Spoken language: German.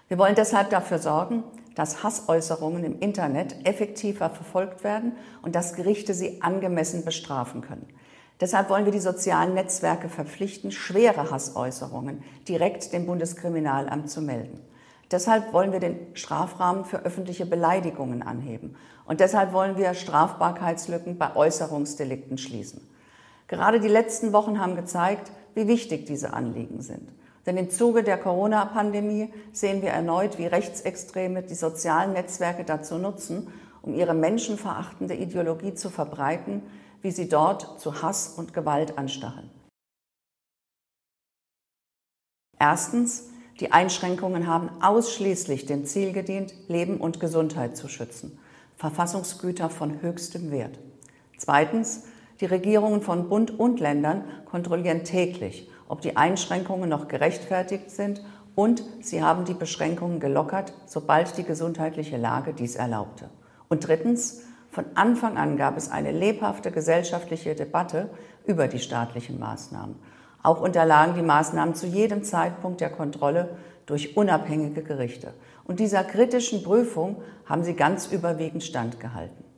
Wir wollen deshalb dafür sorgen, dass Hassäußerungen im Internet effektiver verfolgt werden und dass Gerichte sie angemessen bestrafen können. Deshalb wollen wir die sozialen Netzwerke verpflichten, schwere Hassäußerungen direkt dem Bundeskriminalamt zu melden. Deshalb wollen wir den Strafrahmen für öffentliche Beleidigungen anheben. Und deshalb wollen wir Strafbarkeitslücken bei Äußerungsdelikten schließen. Gerade die letzten Wochen haben gezeigt, wie wichtig diese Anliegen sind. Denn im Zuge der Corona-Pandemie sehen wir erneut, wie Rechtsextreme die sozialen Netzwerke dazu nutzen, um ihre menschenverachtende Ideologie zu verbreiten, wie sie dort zu Hass und Gewalt anstacheln. Erstens, die Einschränkungen haben ausschließlich dem Ziel gedient, Leben und Gesundheit zu schützen. Verfassungsgüter von höchstem Wert. Zweitens, die Regierungen von Bund und Ländern kontrollieren täglich, ob die Einschränkungen noch gerechtfertigt sind, und sie haben die Beschränkungen gelockert, sobald die gesundheitliche Lage dies erlaubte. Und drittens, von Anfang an gab es eine lebhafte gesellschaftliche Debatte über die staatlichen Maßnahmen. Auch unterlagen die Maßnahmen zu jedem Zeitpunkt der Kontrolle durch unabhängige Gerichte. Und dieser kritischen Prüfung haben sie ganz überwiegend standgehalten.